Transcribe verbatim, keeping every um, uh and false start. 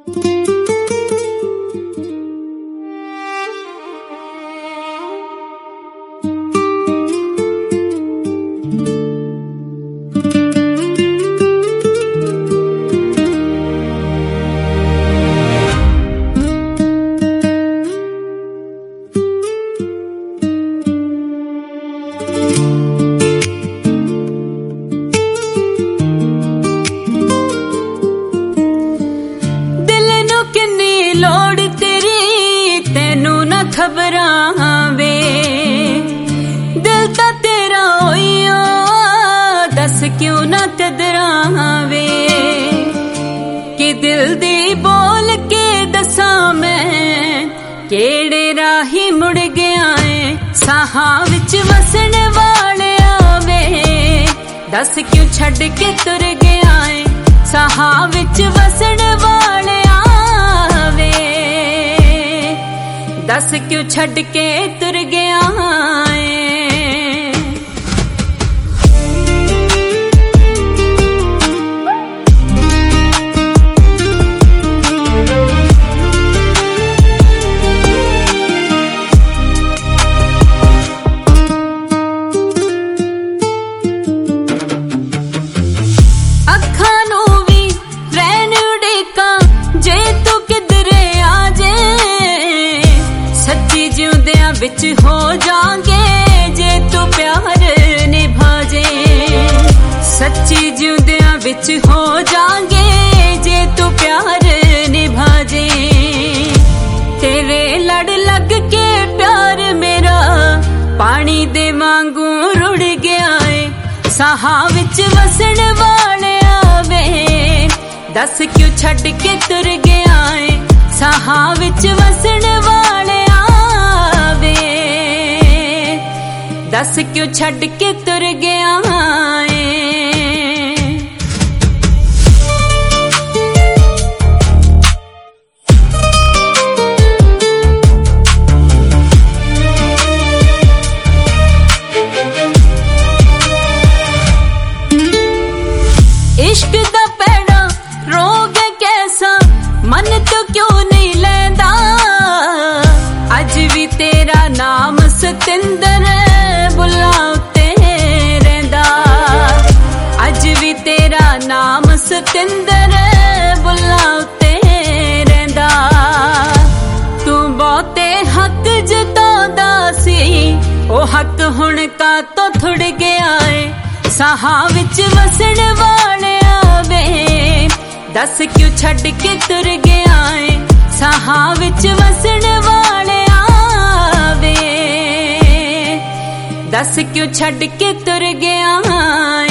खबरां वे दिल ता तेरा होइयो दस क्यों ना कदरां वे कि दिल दी बोल के दसां मैं केड़े राही मुड़ गया है साहां विच वसन वाले आवे दस क्यों छड़ के तुर गया है साहां विच वसन वाले आवे दस क्यों छड़ के तुर गया है। अखां नू भी रैन उड़ेका जे तू किधरे आ जे सच्ची जिउंदियां विच हो जांगे जे तू प्यार निभा जे सच्ची जिउंदियां विच हो जांगे जे तू प्यार निभा जे तेरे लड़ लग के प्यार मेरा पानी दे वांगू रुड़ गया है साहां विच वसण वाले आवे दस क्यों छड़ के तुर गया है साहां विच वसण वाले दस क्यों छड़ के तुर गया है। इश्क दा पैड़ा रोग कैसा मन तो क्यों नहीं लेंदा अज भी तेरा नाम सतिंदर बुलाते रहंदा अज भी तेरा नाम सतिंदर बुलाते रहंदा तू बहुते हक जतांदा सी ओ हक हुण का तो थुड़ गया है साहां विच वसण वाले आवे दस क्यों छड़ के तुर गया है साहां विच वसण वाले आवे दस क्यों छड़ के तुर गया है।